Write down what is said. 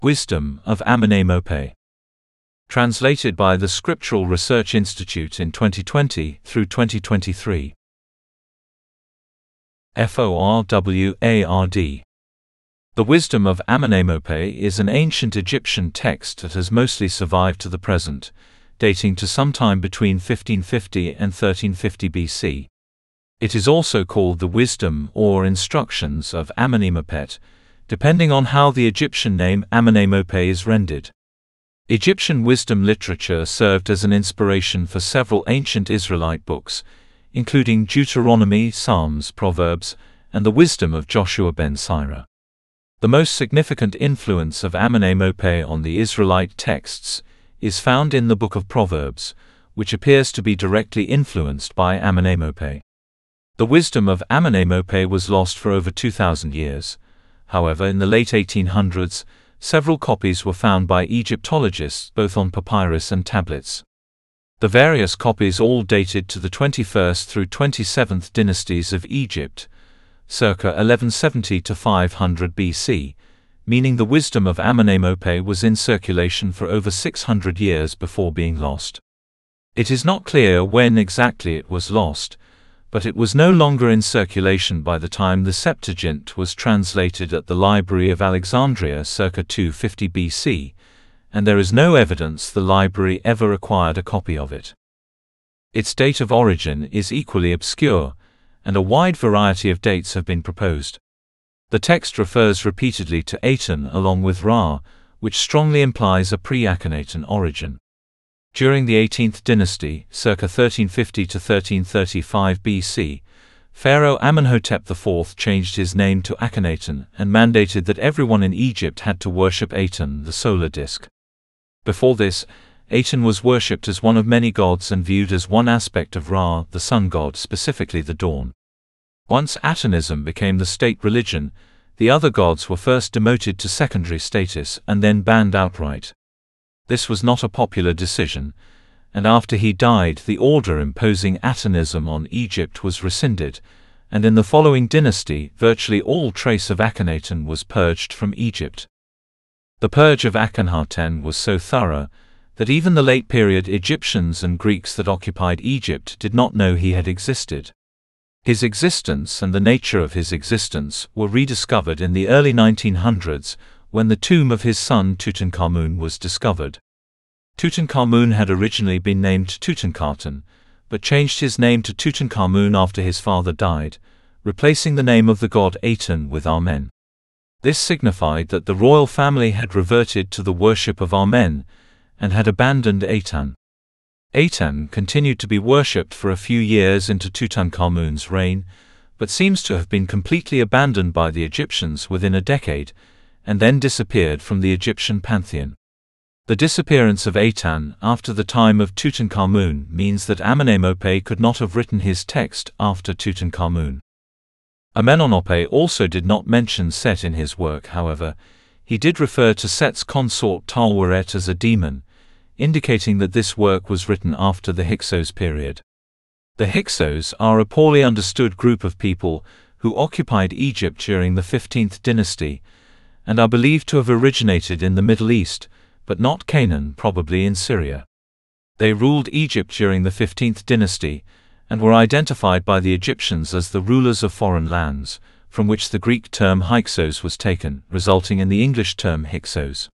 Wisdom of Amenemope. Translated by the Scriptural Research Institute in 2020 through 2023. FORWARD. The Wisdom of Amenemope is an ancient Egyptian text that has mostly survived to the present, dating to sometime between 1550 and 1350 BC. It is also called the Wisdom or Instructions of Amenemopet, depending on how the Egyptian name Amenemope is rendered. Egyptian wisdom literature served as an inspiration for several ancient Israelite books, including Deuteronomy, Psalms, Proverbs, and the Wisdom of Joshua ben Sirah. The most significant influence of Amenemope on the Israelite texts is found in the Book of Proverbs, which appears to be directly influenced by Amenemope. The Wisdom of Amenemope was lost for over 2,000 years. However, in the late 1800s, several copies were found by Egyptologists both on papyrus and tablets. The various copies all dated to the 21st through 27th dynasties of Egypt, circa 1170 to 500 BC, meaning the Wisdom of Amenemope was in circulation for over 600 years before being lost. It is not clear when exactly it was lost, but it was no longer in circulation by the time the Septuagint was translated at the Library of Alexandria circa 250 BC, and there is no evidence the library ever acquired a copy of it. Its date of origin is equally obscure, and a wide variety of dates have been proposed. The text refers repeatedly to Aten along with Ra, which strongly implies a pre-Akhenaten origin. During the 18th dynasty, circa 1350 to 1335 BC, Pharaoh Amenhotep IV changed his name to Akhenaten and mandated that everyone in Egypt had to worship Aten, the solar disk. Before this, Aten was worshipped as one of many gods and viewed as one aspect of Ra, the sun god, specifically the dawn. Once Atenism became the state religion, the other gods were first demoted to secondary status and then banned outright. This was not a popular decision, and after he died the order imposing Atenism on Egypt was rescinded, and in the following dynasty virtually all trace of Akhenaten was purged from Egypt. The purge of Akhenaten was so thorough that even the late-period Egyptians and Greeks that occupied Egypt did not know he had existed. His existence and the nature of his existence were rediscovered in the early 1900s when the tomb of his son Tutankhamun was discovered. Tutankhamun had originally been named Tutankhaten, but changed his name to Tutankhamun after his father died, replacing the name of the god Aten with Amen. This signified that the royal family had reverted to the worship of Amen and had abandoned Aten. Aten continued to be worshipped for a few years into Tutankhamun's reign, but seems to have been completely abandoned by the Egyptians within a decade, and then disappeared from the Egyptian pantheon. The disappearance of Aten after the time of Tutankhamun means that Amenemope could not have written his text after Tutankhamun. Amenemope also did not mention Set in his work. However, he did refer to Set's consort Taweret as a demon, indicating that this work was written after the Hyksos period. The Hyksos are a poorly understood group of people who occupied Egypt during the 15th dynasty, and are believed to have originated in the Middle East, but not Canaan, probably in Syria. They ruled Egypt during the 15th dynasty, and were identified by the Egyptians as the rulers of foreign lands, from which the Greek term Hyksos was taken, resulting in the English term Hyksos.